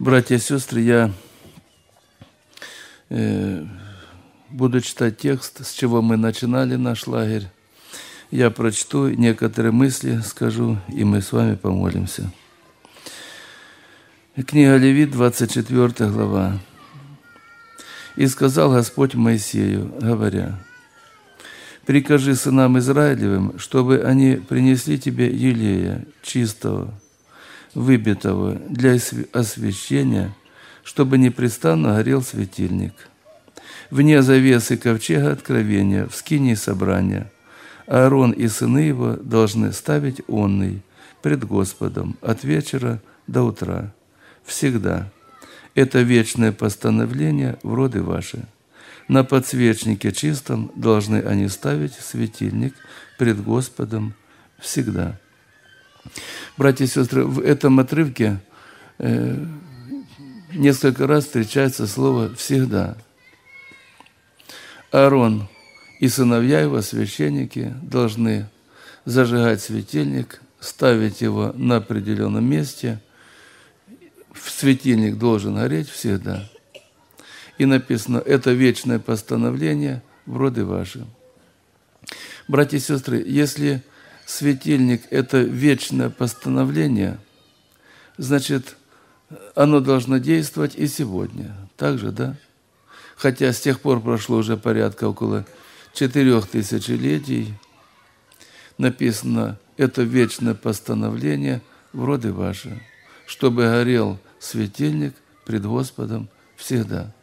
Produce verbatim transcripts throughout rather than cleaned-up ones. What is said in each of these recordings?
Братья и сестры, я э, буду читать текст, с чего мы начинали наш лагерь. Я прочту некоторые мысли, скажу, и мы с вами помолимся. Книга Левит, двадцать четвёртая глава. «И сказал Господь Моисею, говоря: прикажи сынам Израилевым, чтобы они принесли тебе елея чистого, выбитого для освящения, чтобы непрестанно горел светильник. Вне завесы ковчега откровения, в скинии собрания, Аарон и сыны его должны ставить онный пред Господом от вечера до утра, всегда. Это вечное постановление в роды ваши. На подсвечнике чистом должны они ставить светильник пред Господом всегда». Братья и сестры, в этом отрывке э, несколько раз встречается слово «всегда». Аарон и сыновья его, священники, должны зажигать светильник, ставить его на определенном месте. Светильник должен гореть всегда. И написано: это вечное постановление в роды ваши. Братья и сестры, если светильник – это вечное постановление, значит, оно должно действовать и сегодня. Так же, да? Хотя с тех пор прошло уже порядка около четырех тысячелетий, написано: это вечное постановление в роды ваши, чтобы горел светильник пред Господом всегда.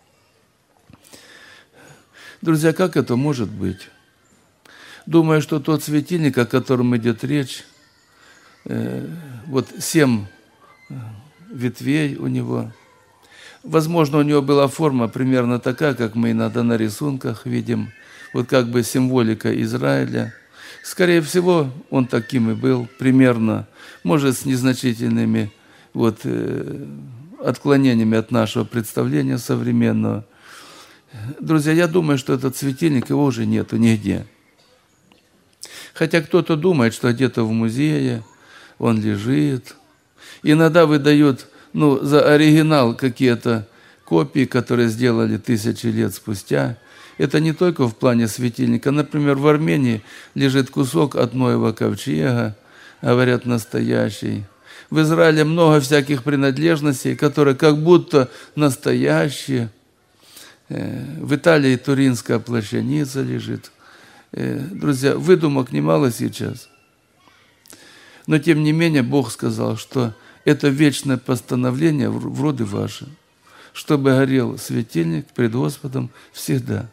Друзья, как это может быть? Думаю, что тот светильник, о котором идет речь, э, вот семь ветвей у него. Возможно, у него была форма примерно такая, как мы иногда на рисунках видим, вот как бы символика Израиля. Скорее всего, он таким и был, примерно, может, с незначительными вот, э, отклонениями от нашего представления современного. Друзья, я думаю, что этот светильник, его уже нету нигде. Хотя кто-то думает, что где-то в музее он лежит. Иногда выдают ну, за оригинал какие-то копии, которые сделали тысячи лет спустя. Это не только в плане светильника. Например, в Армении лежит кусок от Ноева ковчега, говорят, настоящий. В Израиле много всяких принадлежностей, которые как будто настоящие. В Италии Туринская плащаница лежит. Друзья, выдумок немало сейчас. Но, тем не менее, Бог сказал, что это вечное постановление в роды ваши, чтобы горел светильник пред Господом всегда.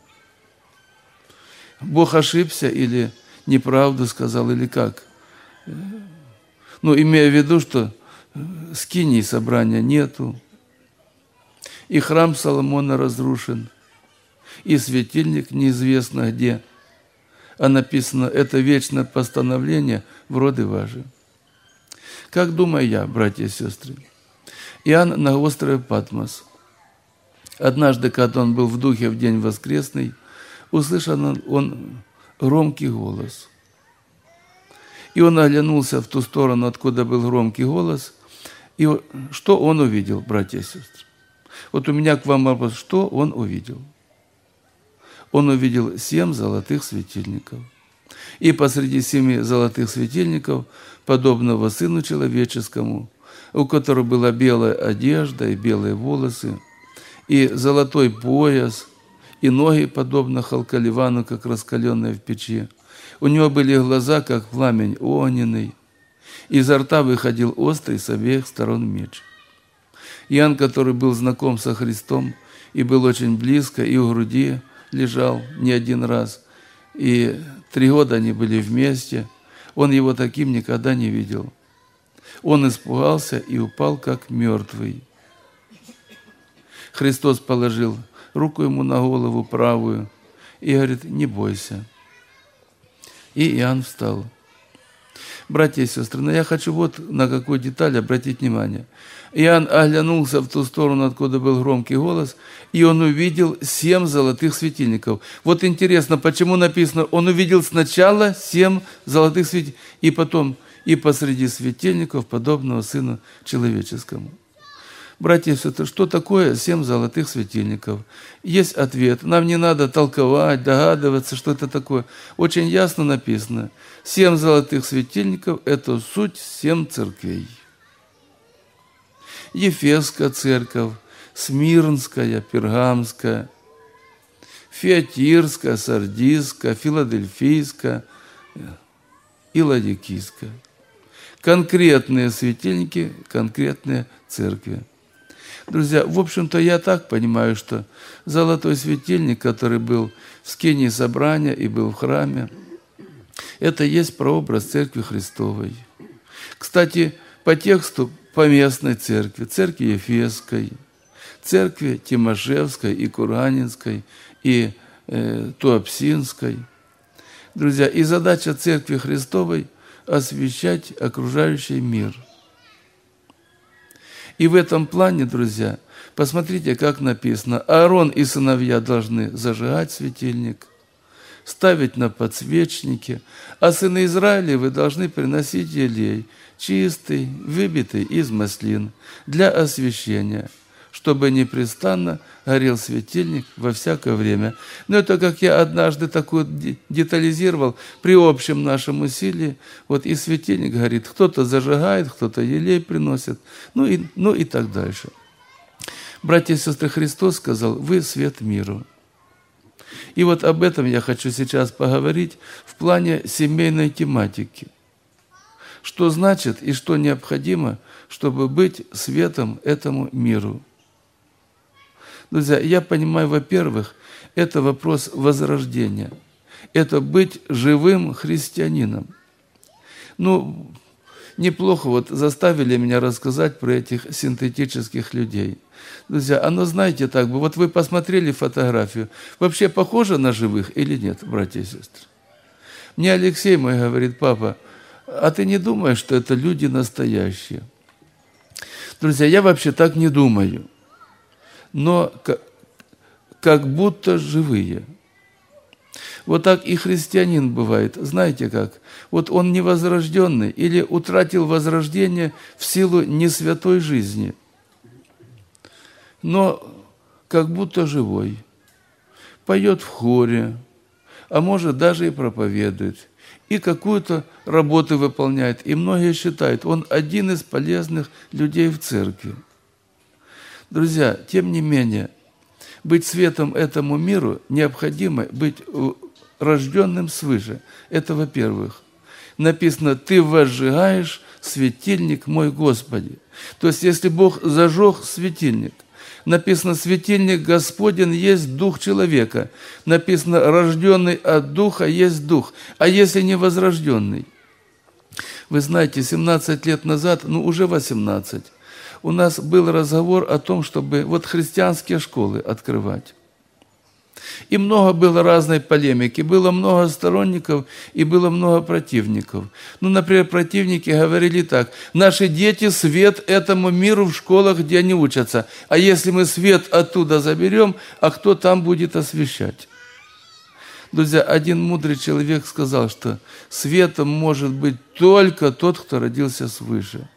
Бог ошибся или неправду сказал, или как? Ну, имея в виду, что скинии собрания нету, и храм Соломона разрушен, и светильник неизвестно где, а написано: это вечное постановление в роды ваши. Как думаю я, братья и сестры, Иоанн на острове Патмос. Однажды, когда он был в духе в день воскресный, услышал он громкий голос. И он оглянулся в ту сторону, откуда был громкий голос. И что он увидел, братья и сестры? Вот у меня к вам вопрос: что он увидел? Он увидел семь золотых светильников. И посреди семи золотых светильников, подобного Сыну Человеческому, у которого была белая одежда и белые волосы, и золотой пояс, и ноги, подобно халкаливану, как раскаленные в печи. У него были глаза, как пламень огненный. Изо рта выходил острый с обеих сторон меч. Иоанн, который был знаком со Христом и был очень близко, и у груди лежал не один раз, и три года они были вместе, он его таким никогда не видел. Он испугался и упал, как мертвый. Христос положил руку ему на голову правую и говорит: не бойся. И Иоанн встал. Братья и сестры, но я хочу вот на какую деталь обратить внимание. Иоанн оглянулся в ту сторону, откуда был громкий голос, и он увидел семь золотых светильников. Вот интересно, почему написано: он увидел сначала семь золотых светильников, и потом и посреди светильников подобного Сыну Человеческому. Братья и сестры, что такое семь золотых светильников? Есть ответ. Нам не надо толковать, догадываться, что это такое. Очень ясно написано. Семь золотых светильников – это суть семь церквей. Ефесская церковь, Смирнская, Пергамская, Фиатирская, Сардийская, Филадельфийская и Ладикийская. Конкретные светильники, конкретные церкви. Друзья, в общем-то, я так понимаю, что золотой светильник, который был в скинии собрания и был в храме, это есть прообраз Церкви Христовой. Кстати, по тексту поместной церкви, церкви Ефесской, церкви Тимошевской и Куранинской, и э, Туапсинской. Друзья, и задача Церкви Христовой – освещать окружающий мир. И в этом плане, друзья, посмотрите, как написано. Аарон и сыновья должны зажигать светильник, ставить на подсвечники, а сыны Израиля вы должны приносить елей, чистый, выбитый из маслин, для освещения, чтобы непрестанно горел светильник во всякое время. Но это, как я однажды такую детализировал, при общем нашем усилии, вот и светильник горит, кто-то зажигает, кто-то елей приносит, ну и, ну и так дальше. Братья и сестры, Христос сказал: «Вы свет миру». И вот об этом я хочу сейчас поговорить в плане семейной тематики. Что значит и что необходимо, чтобы быть светом этому миру? Друзья, я понимаю, во-первых, это вопрос возрождения. Это быть живым христианином. Ну, неплохо вот заставили меня рассказать про этих синтетических людей. Друзья, оно, знаете, так бы, вот вы посмотрели фотографию, вообще похоже на живых или нет, братья и сестры? Мне Алексей мой говорит: папа, а ты не думаешь, что это люди настоящие? Друзья, я вообще так не думаю. Но как будто живые. Вот так и христианин бывает. Знаете как? Вот он невозрожденный или утратил возрождение в силу несвятой жизни, но как будто живой. Поет в хоре, а может даже и проповедует, и какую-то работу выполняет. И многие считают, он один из полезных людей в церкви. Друзья, тем не менее, быть светом этому миру необходимо быть рожденным свыше. Это во-первых. Написано: «Ты возжигаешь светильник мой, Господи». То есть, если Бог зажег светильник, написано: «Светильник Господень есть дух человека». Написано: «Рожденный от духа есть дух». А если не возрожденный? Вы знаете, семнадцать лет назад, ну уже восемнадцать, у нас был разговор о том, чтобы вот христианские школы открывать. И много было разной полемики, было много сторонников и было много противников. Ну, например, противники говорили так: наши дети свет этому миру в школах, где они учатся. А если мы свет оттуда заберем, а кто там будет освещать? Друзья, один мудрый человек сказал, что светом может быть только тот, кто родился свыше.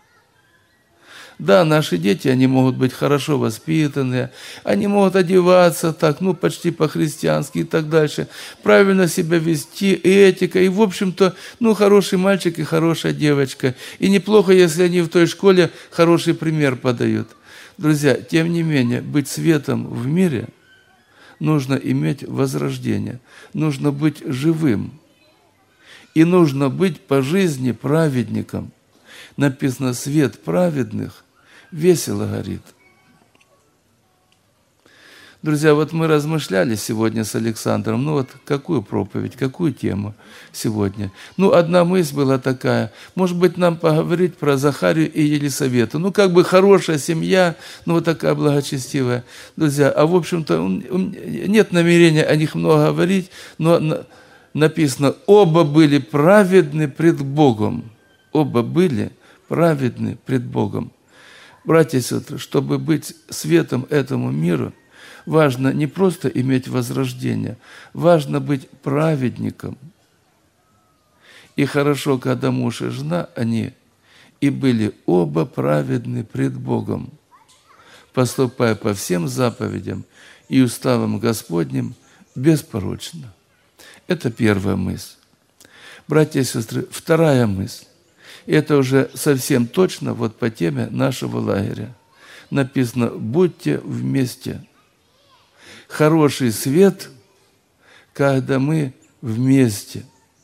Да, наши дети, они могут быть хорошо воспитанные, они могут одеваться так, ну, почти по-христиански и так дальше, правильно себя вести, этика, и, в общем-то, ну, хороший мальчик и хорошая девочка. И неплохо, если они в той школе хороший пример подают. Друзья, тем не менее, быть светом в мире нужно иметь возрождение, нужно быть живым, и нужно быть по жизни праведником. Написано: свет праведных весело горит. Друзья, вот мы размышляли сегодня с Александром, ну вот какую проповедь, какую тему сегодня. Ну, одна мысль была такая: может быть, нам поговорить про Захарию и Елисавету. Ну, как бы хорошая семья, ну, вот такая благочестивая. Друзья, а в общем-то нет намерения о них много говорить, но написано: оба были праведны пред Богом. Оба были праведны пред Богом. Братья и сестры, чтобы быть светом этому миру, важно не просто иметь возрождение, важно быть праведником. И хорошо, когда муж и жена, они и были оба праведны пред Богом. поступая по всем заповедям и уставам Господним беспорочно. Это первая мысль. Братья и сестры, вторая мысль. И это уже совсем точно вот по теме нашего лагеря. Написано: будьте вместе. Хороший свет, когда мы вместе.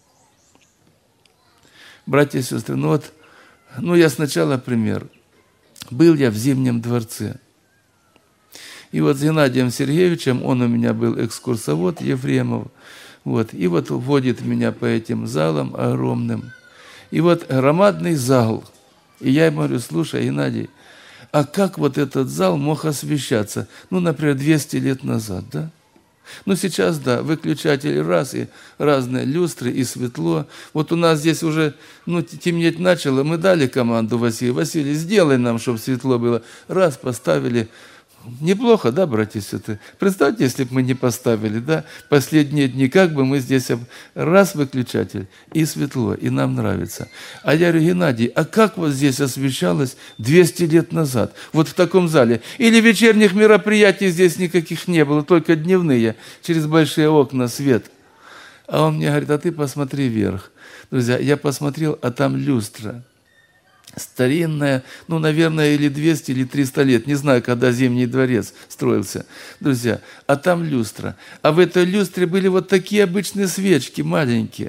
Братья и сестры, ну вот, ну я сначала пример. Был я в Зимнем дворце. И вот с Геннадием Сергеевичем, он у меня был экскурсовод, Ефремов, вот, и вот вводит меня по этим залам огромным. И вот громадный зал. И я ему говорю: слушай, Геннадий, а как вот этот зал мог освещаться? Ну, например, двести лет назад, да? Ну, сейчас, да, выключатели раз, и разные люстры, и светло. Вот у нас здесь уже, ну, темнеть начало, мы дали команду Василию: Василий, сделай нам, чтобы светло было. Раз, поставили. Неплохо, да, братья и сестры? Представьте, если бы мы не поставили, да, последние дни, как бы мы здесь, раз выключатель, и светло, и нам нравится. А я говорю: Геннадий, а как вот здесь освещалось двести лет назад, вот в таком зале? Или вечерних мероприятий здесь никаких не было, только дневные, через большие окна свет. А он мне говорит: а ты посмотри вверх. Друзья, я посмотрел, а там люстра. Старинная, ну, наверное, или двести, или триста лет. Не знаю, когда Зимний дворец строился. Друзья, а там люстра. А в этой люстре были вот такие обычные свечки, маленькие.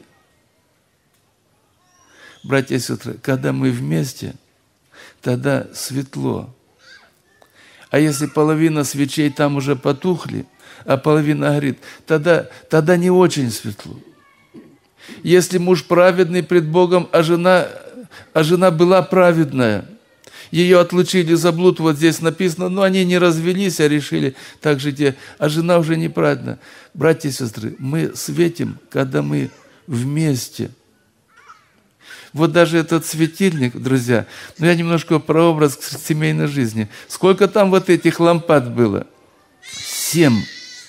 Братья и сестры, когда мы вместе, тогда светло. А если половина свечей там уже потухли, а половина горит, тогда, тогда не очень светло. Если муж праведный пред Богом, а жена... А жена была праведная. Ее отлучили за блуд, вот здесь написано, но они не развелись, а решили так жить. А жена уже неправедна. Братья и сестры, мы светим, когда мы вместе. Вот даже этот светильник, друзья, ну я немножко прообраз семейной жизни. Сколько там вот этих лампад было? Семь.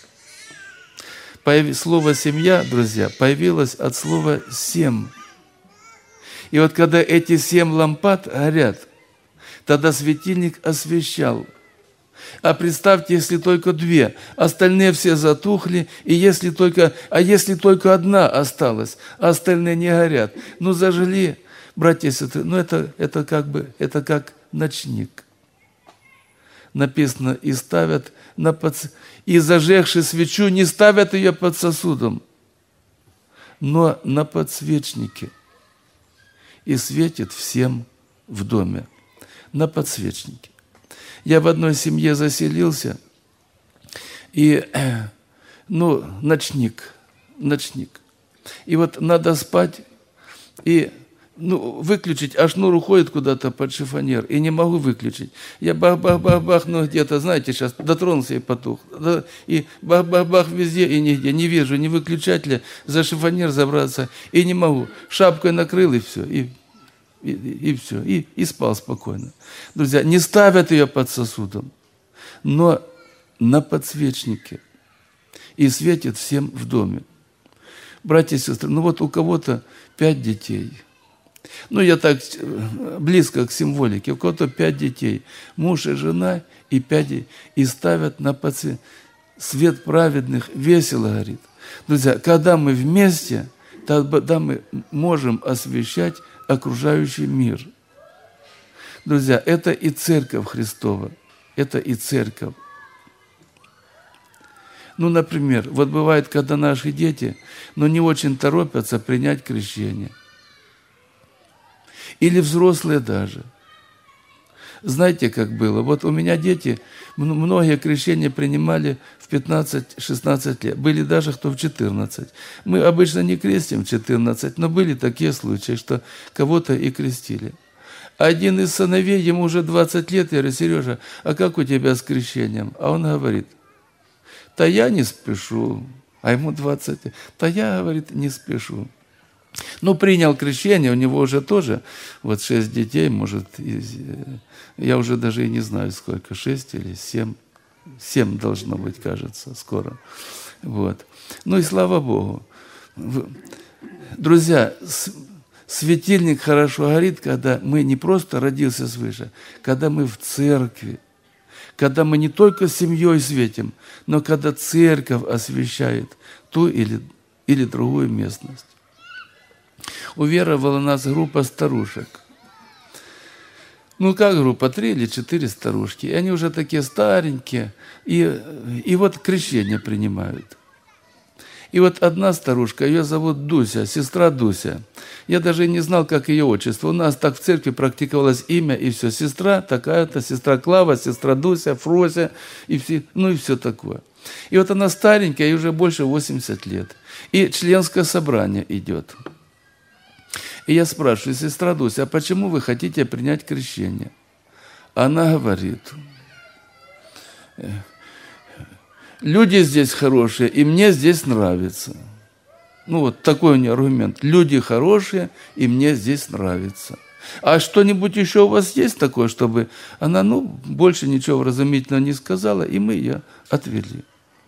Слово «семья», друзья, появилось от слова «семь». И вот когда эти семь лампад горят, тогда светильник освещал. А представьте, если только две, остальные все затухли, и если только, а если только одна осталась, а остальные не горят, ну зажгли, братья и сестры, ну это, это как бы, это как ночник. Написано: и ставят на под... и зажегши свечу, не ставят ее под сосудом, но на подсвечнике. И светит всем в доме, на подсвечнике. Я в одной семье заселился, и, ну, ночник, ночник. И вот надо спать, и, ну, выключить, а шнур уходит куда-то под шифонер, и не могу выключить. Я бах-бах-бах-бах, ну, где-то, знаете, сейчас дотронулся и потух. И бах-бах-бах везде, и нигде. Не вижу ни выключателя, за шифонер забраться, и не могу. Шапкой накрыл, и все, и И, и, и все, и, и спал спокойно. Друзья, не ставят ее под сосудом, но на подсвечнике. И светит всем в доме. Братья и сестры, ну вот у кого-то пять детей. Ну, я так близко к символике. У кого-то пять детей. Муж и жена, и пять детей. И ставят на подсвечник. Свет праведных весело горит. Друзья, когда мы вместе, тогда мы можем освещать окружающий мир. Друзья, это и Церковь Христова, это и Церковь. Ну, например, вот бывает, когда наши дети, ну, не очень торопятся принять крещение. Или взрослые даже. Знаете, как было? Вот у меня дети, многие крещения принимали в пятнадцать-шестнадцать лет. Были даже кто в четырнадцать. Мы обычно не крестим в четырнадцать, но были такие случаи, что кого-то и крестили. Один из сыновей, ему уже двадцать лет, я говорю: Сережа, а как у тебя с крещением? А он говорит: да я не спешу. А ему двадцать лет. Да я, говорит, не спешу. Ну, принял крещение, у него уже тоже вот шесть детей, может, я уже даже и не знаю сколько, шесть или семь. Семь должно быть, кажется, скоро. Вот. Ну и слава Богу. Друзья, светильник хорошо горит, когда мы не просто родился свыше, когда мы в церкви, когда мы не только семьей светим, но когда церковь освещает ту или, или другую местность. Уверовала нас группа старушек. Ну, как группа? Три или четыре старушки. И они уже такие старенькие. И, и вот крещение принимают. И вот одна старушка, ее зовут Дуся, сестра Дуся. Я даже не знал, как ее отчество. У нас так в церкви практиковалось имя, и все. Сестра такая-то, сестра Клава, сестра Дуся, Фрося, и все, ну и все такое. И вот она старенькая, ей уже больше восьмидесяти лет. И членское собрание идет. И я спрашиваю: сестра Дуся, а почему вы хотите принять крещение? Она говорит: люди здесь хорошие, и мне здесь нравится. Ну, вот такой у нее аргумент. Люди хорошие, и мне здесь нравится. А что-нибудь еще у вас есть такое, чтобы... Она, ну, больше ничего вразумительного не сказала, и мы ее отвели.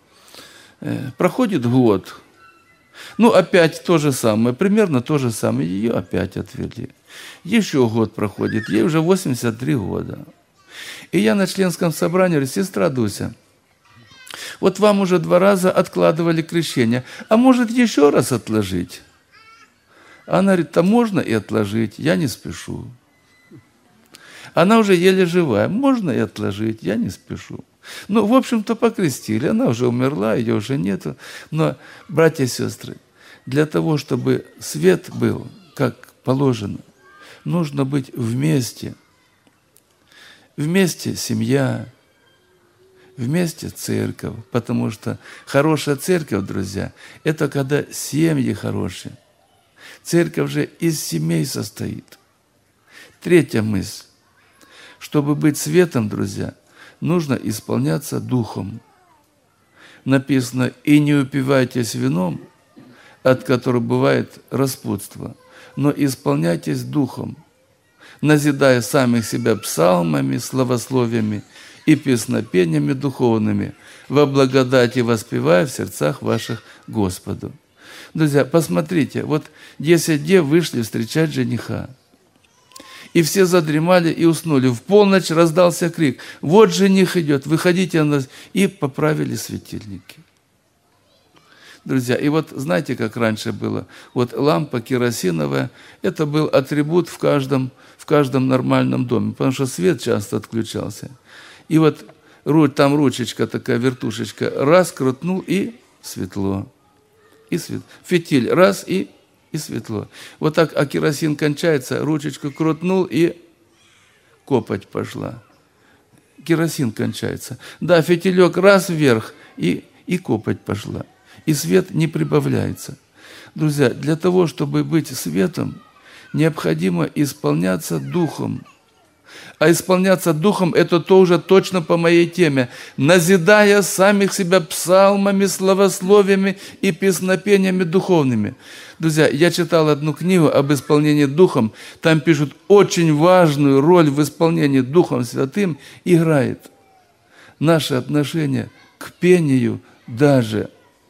Проходит год. Ну, опять то же самое, примерно то же самое. Ее опять отвели. Еще год проходит, ей уже восемьдесят три года. И я на членском собрании говорю: сестра Дуся, вот вам уже два раза откладывали крещение, а может еще раз отложить? Она говорит: да можно и отложить, я не спешу. Она уже еле живая, можно и отложить, я не спешу. Ну, в общем-то, покрестили, она уже умерла, ее уже нету. Но, братья и сестры, для того, чтобы свет был, как положено, нужно быть вместе. Вместе семья, вместе церковь, потому что хорошая церковь, друзья, это когда семьи хорошие. Церковь же из семей состоит. Третья мысль. Чтобы быть светом, друзья, нужно исполняться духом. Написано: и не упивайтесь вином, от которого бывает распутство, но исполняйтесь духом, назидая самих себя псалмами, славословиями и песнопениями духовными, во благодати воспевая в сердцах ваших Господу. Друзья, посмотрите, вот десять дев вышли встречать жениха. И все задремали и уснули. В полночь раздался крик: вот жених идет, выходите на нас. И поправили светильники. Друзья, и вот знаете, как раньше было? Вот лампа керосиновая, это был атрибут в каждом, в каждом нормальном доме, потому что свет часто отключался. И вот там ручечка такая, вертушечка, раз крутнул, и светло. И свет. Фитиль, раз, и, и светло. Вот так, а керосин кончается, ручечку крутнул, и копоть пошла. Керосин кончается. Да, фитилек раз вверх, и, и копоть пошла. И свет не прибавляется. Друзья, для того, чтобы быть светом, необходимо исполняться духом. А исполняться духом – это тоже точно по моей теме. Назидая самих себя псалмами, славословиями и песнопениями духовными. Друзья, я читал одну книгу об исполнении духом. Там пишут, очень важную роль в исполнении Духом Святым играет наше отношение к пению даже.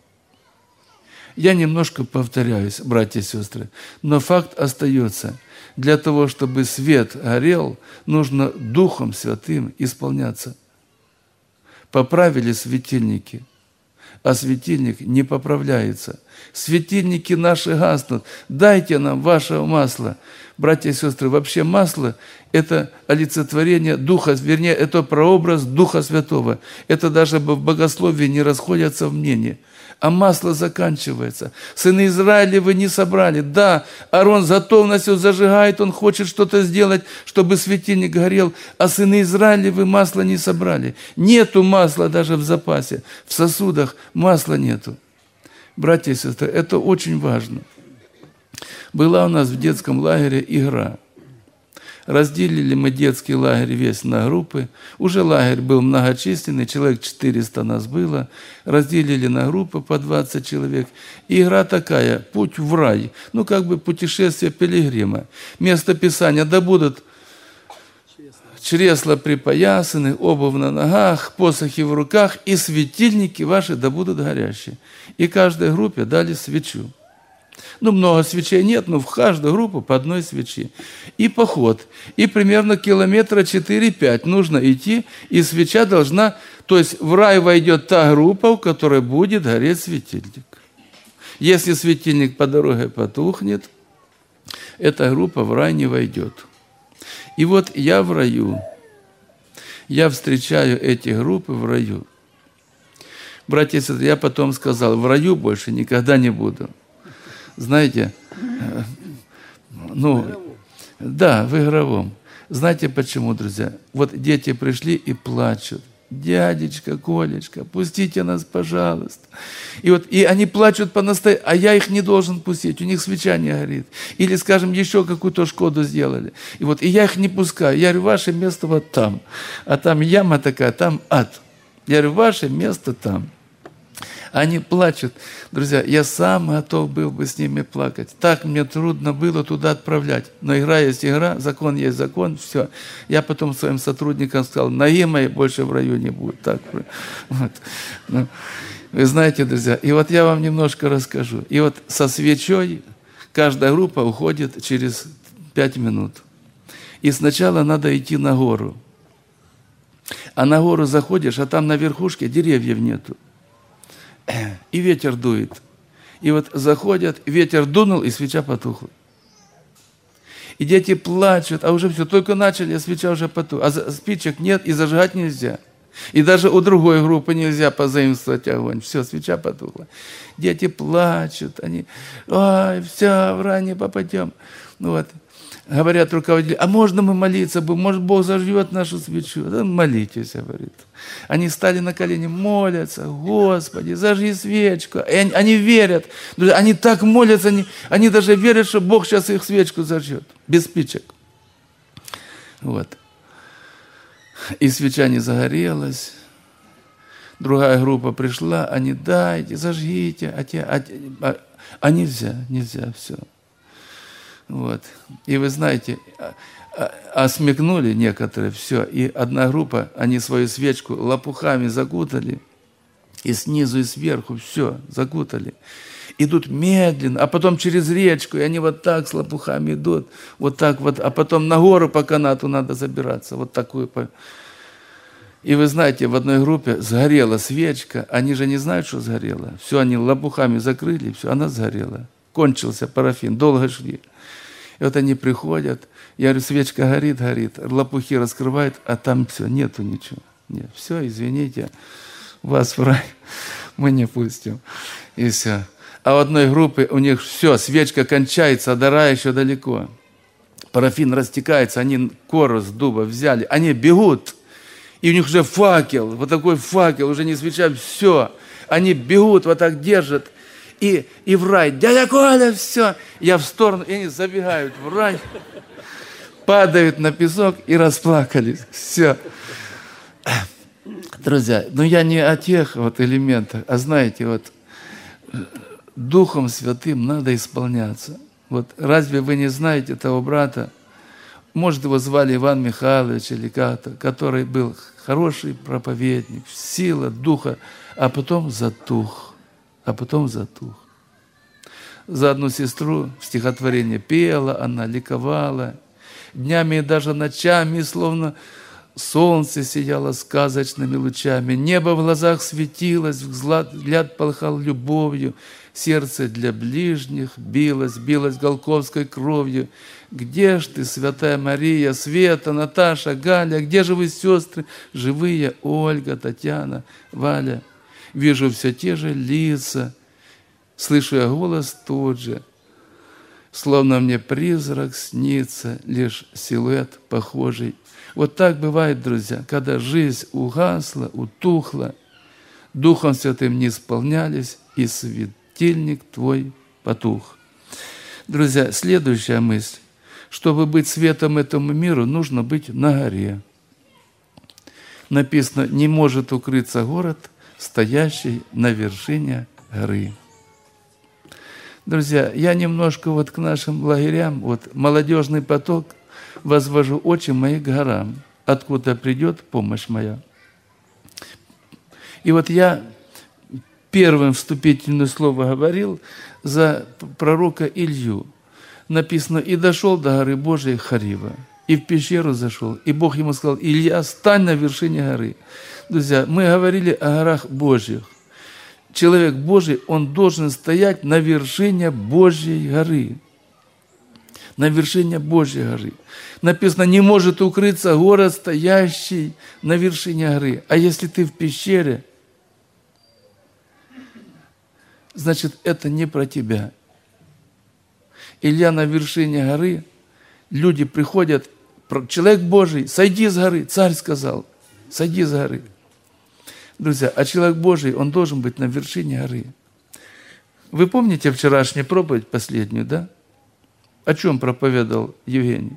Я немножко повторяюсь, братья и сестры, но факт остается. Для того, чтобы свет горел, нужно Духом Святым исполняться. Поправили светильники, а светильник не поправляется. Светильники наши гаснут. Дайте нам вашего масла. Братья и сестры, вообще масло – это олицетворение Духа, вернее, это прообраз Духа Святого. Это даже в богословии не расходятся в мнении. А масло заканчивается. Сыны Израилевы не собрали. Да, Аарон с готовностью зажигает, он хочет что-то сделать, чтобы светильник горел, а сыны Израилевы масло не собрали. Нету масла даже в запасе. В сосудах масла нету. Братья и сестры, это очень важно. Была у нас в детском лагере игра. Разделили мы детский лагерь весь на группы. Уже лагерь был многочисленный, человек четыреста нас было. Разделили на группы по двадцать человек. И игра такая, путь в рай. Ну, как бы путешествие пилигрима. Место Писания: да будут чресла припоясаны, обувь на ногах, посохи в руках, и светильники ваши да будут горящие. И каждой группе дали свечу. Ну, много свечей нет, но в каждую группу по одной свече. И поход. И примерно километра четыре-пять нужно идти, и свеча должна... То есть в рай войдет та группа, у которой будет гореть светильник. Если светильник по дороге потухнет, эта группа в рай не войдет. И вот я в раю. Я встречаю эти группы в раю. Братья и сестры, я потом сказал, в раю больше никогда не буду. Знаете, ну, да, в игровом. Знаете почему, друзья? Вот дети пришли и плачут. Дядечка, Колечка, пустите нас, пожалуйста. И вот и они плачут по-настоящему, а я их не должен пустить, у них свеча не горит. Или, скажем, еще какую-то шкоду сделали. И вот и я их не пускаю. Я говорю, ваше место вот там. А там яма такая, там ад. Я говорю, ваше место там. Они плачут. Друзья, я сам готов был бы с ними плакать. Так мне трудно было туда отправлять. Но игра есть игра, закон есть закон, все. Я потом своим сотрудникам сказал, ноги моей больше в раю не будет. Так. Вот. Ну, вы знаете, друзья, и вот я вам немножко расскажу. И вот со свечой каждая группа уходит через пять минут. И сначала надо идти на гору. А на гору заходишь, а там на верхушке деревьев нету. И ветер дует. И вот заходят, ветер дунул, и свеча потухла. И дети плачут, а уже все, только начали, а свеча уже потухла. А спичек нет, и зажигать нельзя. И даже у другой группы нельзя позаимствовать огонь. Все, свеча потухла. Дети плачут, они, ой, все, в рай не попадем. Ну вот. Говорят руководители, а можно мы молиться будем? Может, Бог зажжет нашу свечу? Да, молитесь, говорит. Они стали на колени, молятся, Господи, зажги свечку. И они, они верят, они так молятся, они, они даже верят, что Бог сейчас их свечку зажжет, без спичек. Вот. И свеча не загорелась. Другая группа пришла, они, дайте, зажгите, а, те, а, а, а нельзя, нельзя, все. Вот. И вы знаете, осмекнули некоторые, все. И одна группа, они свою свечку лопухами закутали, и снизу, и сверху, все, закутали. Идут медленно, а потом через речку, и они вот так с лопухами идут, вот так вот, а потом на гору по канату надо забираться, вот такую. И вы знаете, в одной группе сгорела свечка, они же не знают, что сгорела. Все, они лопухами закрыли, все, она сгорела. Кончился парафин, долго шли. И вот они приходят, я говорю, свечка горит, горит, лопухи раскрывают, а там все, нету ничего. Нет, все, извините, вас в рай мы не пустим. И все. А у одной группы у них все, свечка кончается, а до рая еще далеко. Парафин растекается, они кору с дуба взяли, они бегут, и у них уже факел, вот такой факел, уже не свеча, все. Они бегут, вот так держат. И, и в рай, дядя Коля, все. Я в сторону, и они забегают в рай, падают на песок и расплакались. Все. Друзья, ну я не о тех вот элементах, а знаете, вот Духом Святым надо исполняться. Вот разве вы не знаете того брата, может, его звали Иван Михайлович или как-то, который был хороший проповедник, сила Духа, а потом затух. А потом затух. За одну сестру в стихотворении пела, она ликовала. Днями и даже ночами, словно солнце сияло сказочными лучами. Небо в глазах светилось, взгляд полыхал любовью. Сердце для ближних билось, билось голковской кровью. Где ж ты, святая Мария, Света, Наташа, Галя? Где же вы, сестры, живые? Ольга, Татьяна, Валя. Вижу все те же лица, слышу я голос тот же, словно мне призрак снится, лишь силуэт похожий. Вот так бывает, друзья, когда жизнь угасла, утухла, Духом Святым не исполнялись, и светильник твой потух. Друзья, следующая мысль. Чтобы быть светом этому миру, нужно быть на горе. Написано, не может укрыться город, стоящий на вершине горы. Друзья, я немножко вот к нашим лагерям, вот молодежный поток, возвожу очи мои к горам, откуда придет помощь моя. И вот я первым вступительное слово говорил за пророка Илью. Написано, и дошел до горы Божией Харива, и в пещеру зашел, и Бог ему сказал: Илья, стань на вершине горы. Друзья, мы говорили о горах Божьих. Человек Божий, он должен стоять на вершине Божьей горы. На вершине Божьей горы. Написано, не может укрыться город, стоящий на вершине горы. А если ты в пещере, значит, это не про тебя. Илья на вершине горы, люди приходят, человек Божий, сойди с горы, царь сказал, сойди с горы. Друзья, а человек Божий, он должен быть на вершине горы. Вы помните вчерашнюю проповедь, последнюю, да? О чем проповедовал Евгений?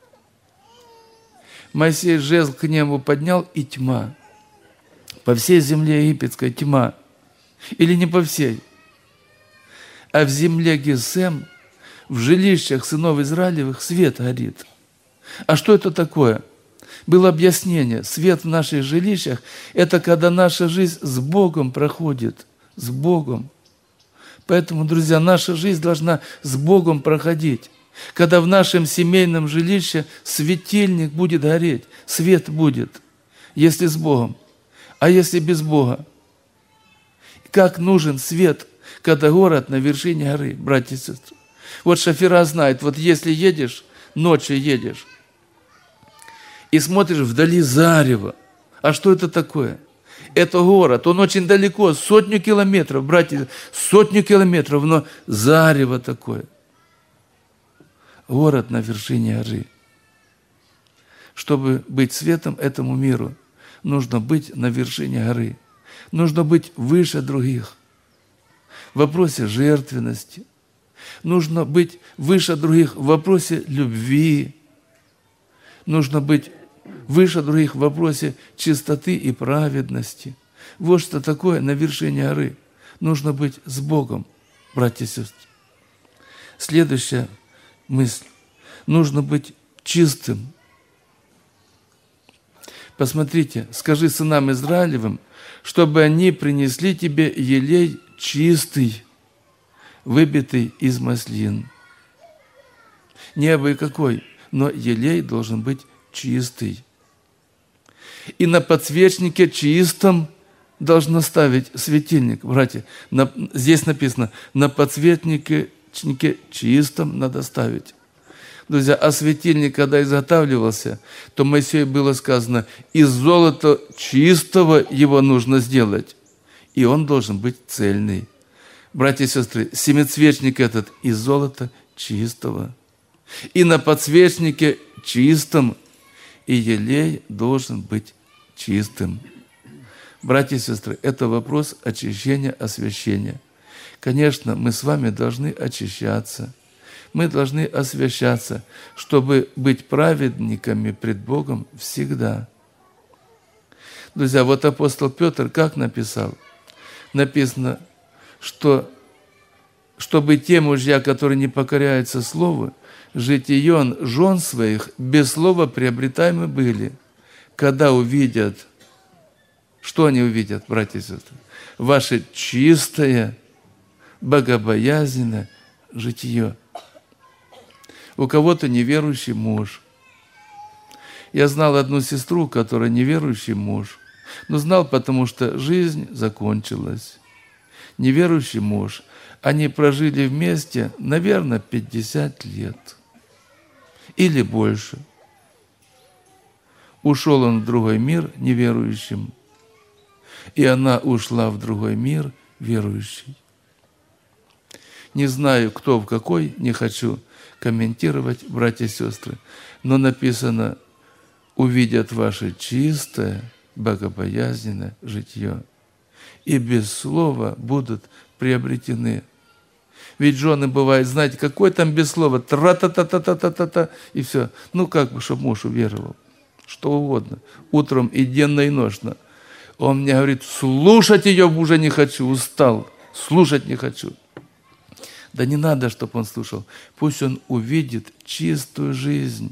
Моисей жезл к небу поднял, и тьма. По всей земле египетской тьма. Или не по всей. А в земле Гесем, в жилищах сынов Израилевых свет горит. А что это такое? Было объяснение. Свет в наших жилищах – это когда наша жизнь с Богом проходит. С Богом. Поэтому, друзья, наша жизнь должна с Богом проходить. Когда в нашем семейном жилище светильник будет гореть, свет будет, если с Богом. А если без Бога? Как нужен свет, когда город на вершине горы, братья и сестры? Вот шофера знают, вот если едешь, ночью едешь, и смотришь вдали зарево. А что это такое? Это город, он очень далеко, сотню километров, братья, сотню километров, но зарево такое. Город на вершине горы. Чтобы быть светом этому миру, нужно быть на вершине горы. Нужно быть выше других. В вопросе жертвенности. Нужно быть выше других в вопросе любви. Нужно быть выше других в вопросе чистоты и праведности. Вот что такое на вершине горы. Нужно быть с Богом, братья и сестры. Следующая мысль. Нужно быть чистым. Посмотрите, скажи сынам Израилевым, чтобы они принесли тебе елей чистый, выбитый из маслин. Не абы какой, но елей должен быть чистый. И на подсвечнике чистом должно ставить светильник. Братья, на, здесь написано, на подсвечнике чистом надо ставить. Друзья, а светильник, когда изготавливался, то Моисею было сказано, из золота чистого его нужно сделать. И он должен быть цельный. Братья и сестры, семицвечник этот из золота чистого. И на подсвечнике чистом, и елей должен быть чистым. Братья и сестры, это вопрос очищения, освящения. Конечно, мы с вами должны очищаться. Мы должны освящаться, чтобы быть праведниками пред Богом всегда. Друзья, вот апостол Петр как написал? Написано, что чтобы те мужья, которые не покоряются слову, житиен жен своих без слова приобретаемы были, когда увидят, что они увидят, братья и сестры? Ваше чистое, богобоязненное житие. У кого-то неверующий муж. Я знал одну сестру, которая неверующий муж. Но знал, потому что жизнь закончилась. Неверующий муж. Они прожили вместе, наверное, пятьдесят лет. Или больше. Ушел он в другой мир неверующим. И она ушла в другой мир верующей. Не знаю, кто в какой, не хочу комментировать, братья и сестры, но написано, увидят ваше чистое, богобоязненное житье, и без слова будут приобретены. Ведь жены бывают, знаете, какой там без слова, тра-та-та-та-та-та-та, и все. Ну, как бы, чтобы муж уверовал, что угодно, утром и денно, и ночно. Он мне говорит, слушать ее уже не хочу, устал, слушать не хочу. Да не надо, чтобы он слушал. Пусть он увидит чистую жизнь,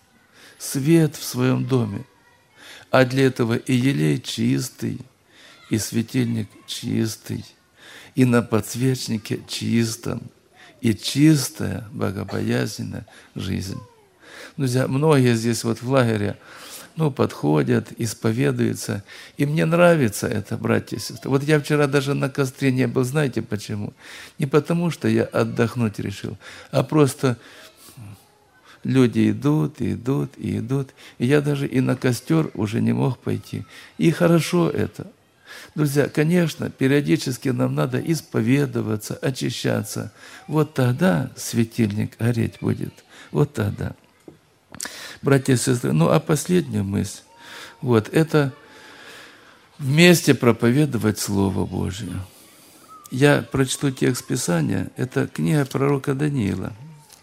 свет в своем доме. А для этого и елей чистый, и светильник чистый, и на подсвечнике чистом, и чистая, богобоязненная жизнь. Друзья, многие здесь вот в лагере, ну, подходят, исповедуются. И мне нравится это, братья и сестры. Вот я вчера даже на костре не был, знаете почему? Не потому, что я отдохнуть решил, а просто люди идут, и идут, и идут. И я даже и на костер уже не мог пойти. И хорошо это. Друзья, конечно, периодически нам надо исповедоваться, очищаться. Вот тогда светильник гореть будет. Вот тогда. Братья и сестры, ну а последняя мысль, вот, это вместе проповедовать Слово Божие. Я прочту текст Писания, это книга пророка Даниила.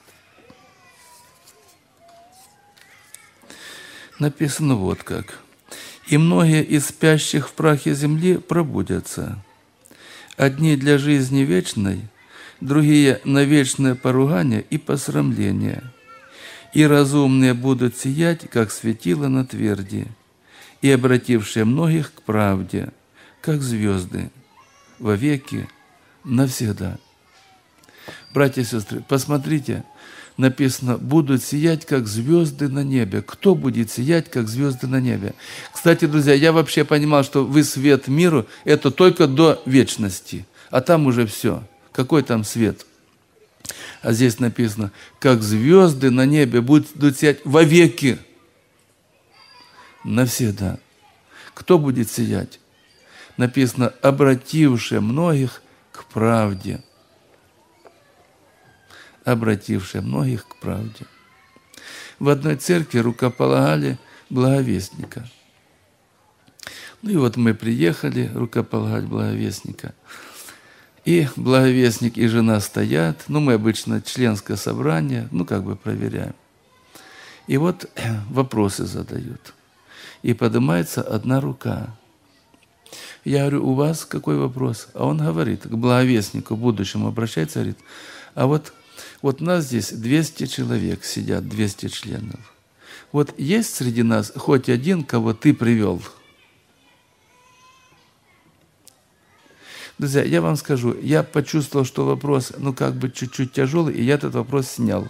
Написано вот как. «И многие из спящих в прахе земли пробудятся, одни для жизни вечной, другие на вечное поругание и посрамление. И разумные будут сиять, как светило на тверди, и обратившие многих к правде, как звезды, вовеки, навсегда». Братья и сестры, посмотрите, написано, будут сиять, как звезды на небе. Кто будет сиять, как звезды на небе? Кстати, друзья, я вообще понимал, что вы свет миру, это только до вечности, а там уже все. Какой там свет? А здесь написано, как звезды на небе будут сиять вовеки, навсегда. Кто будет сиять? Написано, обратившие многих к правде. Обратившие многих к правде. В одной церкви рукополагали благовестника. Ну и вот мы приехали рукополагать благовестника. И благовестник и жена стоят, ну мы обычно членское собрание, ну как бы проверяем. И вот вопросы задают. И поднимается одна рука. Я говорю, у вас какой вопрос? А он говорит, к благовестнику будущему обращается, говорит, а вот, вот нас здесь двести человек сидят, двести членов. Вот есть среди нас хоть один, кого ты привел? Друзья, я вам скажу, я почувствовал, что вопрос, ну, как бы чуть-чуть тяжелый, и я этот вопрос снял.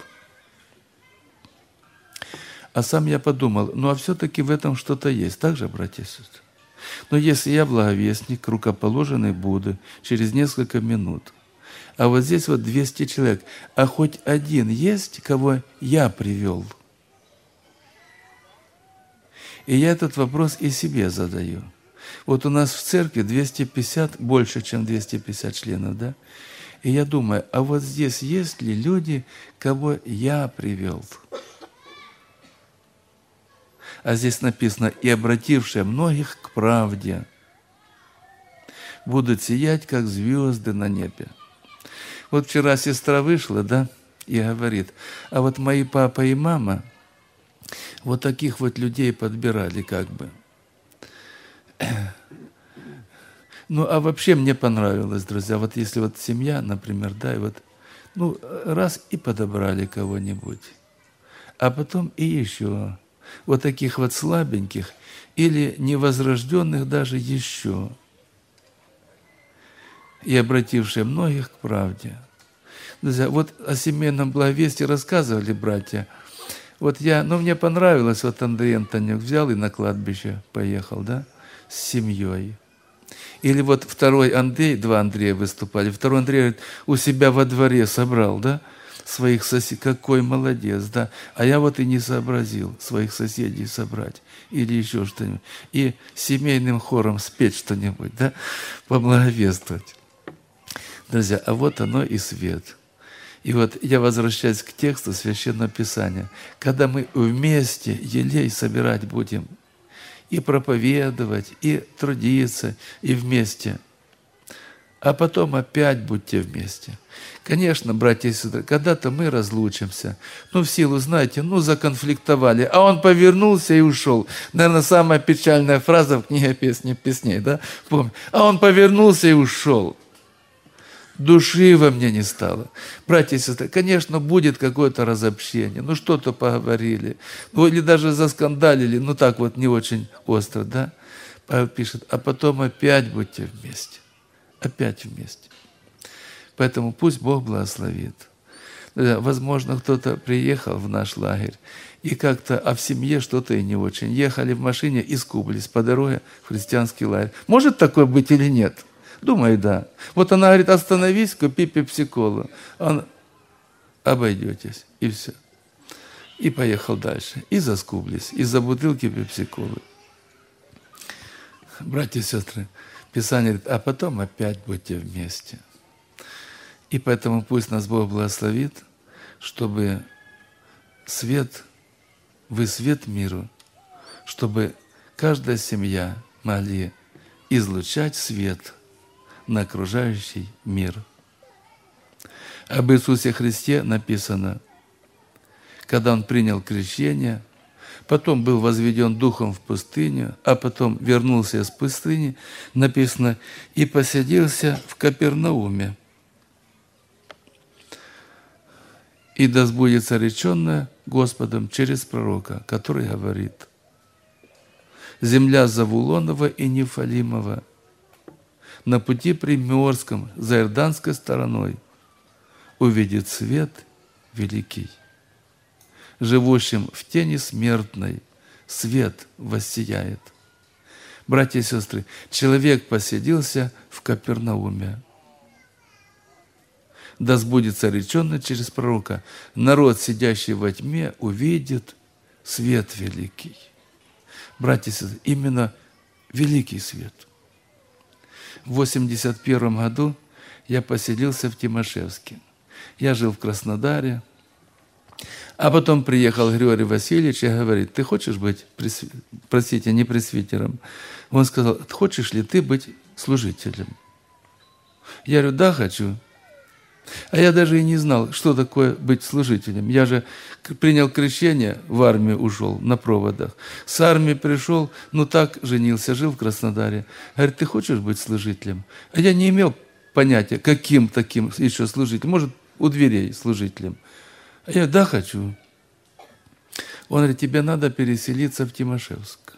А сам я подумал, ну, а все-таки в этом что-то есть. Так же, братья и сестры? Но если я благовестник, рукоположенный буду через несколько минут, а вот здесь вот двести человек, а хоть один есть, кого я привел? И я этот вопрос и себе задаю. Вот у нас в церкви двести пятьдесят, больше, чем двести пятьдесят членов, да? И я думаю, а вот здесь есть ли люди, кого я привел? А здесь написано, и обратившие многих к правде будут сиять, как звезды на небе. Вот вчера сестра вышла, да, и говорит, а вот мои папа и мама вот таких вот людей подбирали как бы. Ну, а вообще мне понравилось, друзья, вот если вот семья, например, да, и вот, ну, раз и подобрали кого-нибудь, а потом и еще, вот таких вот слабеньких или невозрожденных даже еще, и обратившие многих к правде. Друзья, вот о семейном благовестии рассказывали братья. Вот я, ну, мне понравилось, вот Андрей Антонюк взял и на кладбище поехал, да, с семьей. Или вот второй Андрей, два Андрея выступали, второй Андрей говорит, у себя во дворе собрал, да, своих соседей, какой молодец, да, а я вот и не сообразил своих соседей собрать или еще что-нибудь, и семейным хором спеть что-нибудь, да, поблаговествовать. Друзья, а вот оно и свет. И вот я возвращаюсь к тексту Священного Писания, когда мы вместе елей собирать будем, и проповедовать, и трудиться, и вместе. А потом опять будьте вместе. Конечно, братья и сестры, когда-то мы разлучимся. Ну, в силу, знаете, ну, законфликтовали. А он повернулся и ушел. Наверное, самая печальная фраза в книге «Песни песней», да? Помню. А он повернулся и ушел. Души во мне не стало. Братья и сестры, конечно, будет какое-то разобщение, ну что-то поговорили, ну или даже заскандалили, ну так вот не очень остро, да? Павел пишет, а потом опять будьте вместе. Опять вместе. Поэтому пусть Бог благословит. Возможно, кто-то приехал в наш лагерь, и как-то, а в семье что-то и не очень. Ехали в машине и скублись по дороге в христианский лагерь. Может такое быть или нет? Думаю, да. Вот она говорит, остановись, купи пепси-колу. Он, обойдетесь, и все. И поехал дальше. И заскублись, из-за бутылки пепси-колы. Братья и сестры, Писание говорит, а потом опять будьте вместе. И поэтому пусть нас Бог благословит, чтобы свет, вы свет миру, чтобы каждая семья могли излучать свет на окружающий мир. Об Иисусе Христе написано, когда Он принял крещение, потом был возведен духом в пустыню, а потом вернулся из пустыни, написано, и поселился в Капернауме. И да сбудется реченное Господом через пророка, который говорит, земля Завулонова и Нефалимова на пути Приморском, за Иорданской стороной, увидит свет великий. Живущим в тени смертной свет воссияет. Братья и сестры, человек поселился в Капернауме. Да сбудется речено через пророка, народ, сидящий во тьме, увидит свет великий. Братья и сестры, именно великий свет. В восемьдесят первом году я поселился в Тимошевске. Я жил в Краснодаре. А потом приехал Григорий Васильевич и говорит, ты хочешь быть, пресв... простите, не пресвитером? Он сказал, хочешь ли ты быть служителем? Я говорю, да, хочу. А я даже и не знал, что такое быть служителем. Я же принял крещение, в армию ушел на проводах. С армии пришел, ну так женился, жил в Краснодаре. Говорит, ты хочешь быть служителем? А я не имел понятия, каким таким еще служителем. Может, у дверей служителем. А я, да, хочу. Он говорит, тебе надо переселиться в Тимошевск,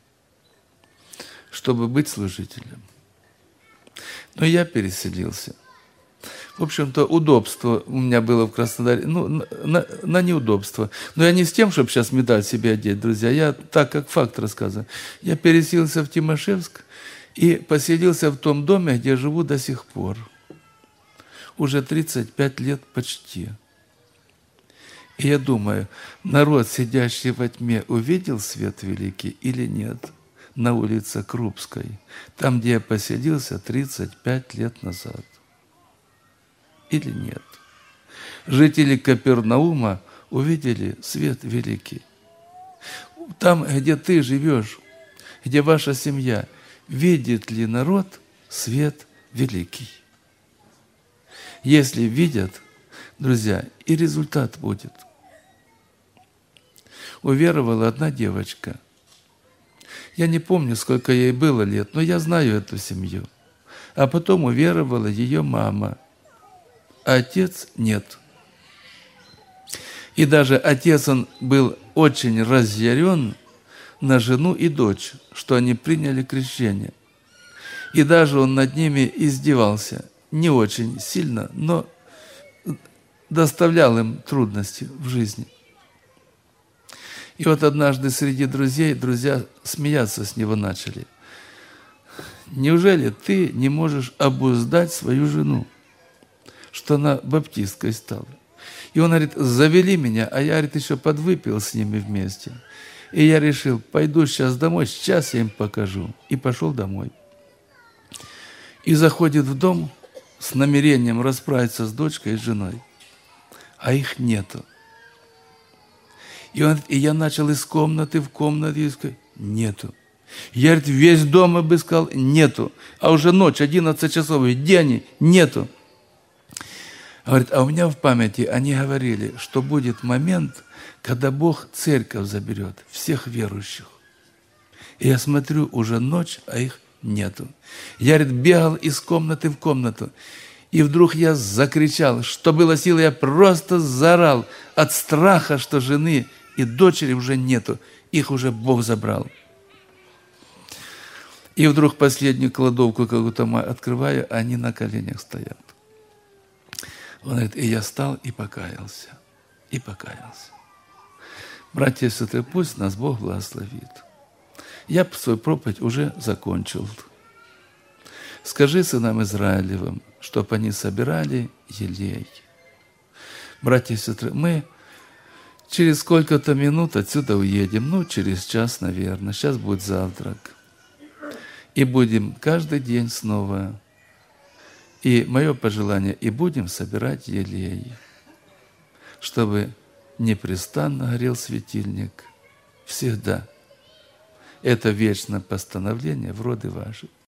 чтобы быть служителем. Но я переселился. В общем-то, удобство у меня было в Краснодаре, ну, на, на, на неудобство. Но я не с тем, чтобы сейчас медаль себе одеть, друзья, я так, как факт рассказываю. Я переселился в Тимошевск и поселился в том доме, где живу до сих пор. Уже тридцать пять лет почти. И я думаю, народ, сидящий во тьме, увидел свет великий или нет? На улице Крупской, там, где я поселился тридцать пять лет назад. Или нет? Жители Капернаума увидели свет великий. Там, где ты живешь, где ваша семья, видит ли народ свет великий? Если видят, друзья, и результат будет. Уверовала одна девочка. Я не помню, сколько ей было лет, но я знаю эту семью. А потом уверовала ее мама. А отец нет. И даже отец, он был очень разъярен на жену и дочь, что они приняли крещение. И даже он над ними издевался. Не очень сильно, но доставлял им трудности в жизни. И вот однажды среди друзей, друзья смеяться с него начали. Неужели ты не можешь обуздать свою жену, что она баптисткой стала? И он говорит, завели меня, а я, говорит, еще подвыпил с ними вместе. И я решил, пойду сейчас домой, сейчас я им покажу. И пошел домой. И заходит в дом с намерением расправиться с дочкой и с женой. А их нету. И, он, и я начал из комнаты в комнату искать. Нету. Я, говорит, весь дом обыскал. Нету. А уже ночь, одиннадцать часов. Где они? Нету. Говорит, а у меня в памяти они говорили, что будет момент, когда Бог церковь заберет, всех верующих. И я смотрю, уже ночь, а их нету. Я, говорит, бегал из комнаты в комнату. И вдруг я закричал, что было силы, я просто заорал от страха, что жены и дочери уже нету. Их уже Бог забрал. И вдруг последнюю кладовку какую-то открываю, они на коленях стоят. Он говорит, и я встал и покаялся. И покаялся. Братья и сестры, пусть нас Бог благословит. Я свою проповедь уже закончил. Скажи сынам Израилевым, чтоб они собирали елей. Братья и сестры, мы через сколько-то минут отсюда уедем, ну, через час, наверное. Сейчас будет завтрак. И будем каждый день снова. И мое пожелание, и будем собирать елей, чтобы непрестанно горел светильник всегда. Это вечное постановление в роды ваши.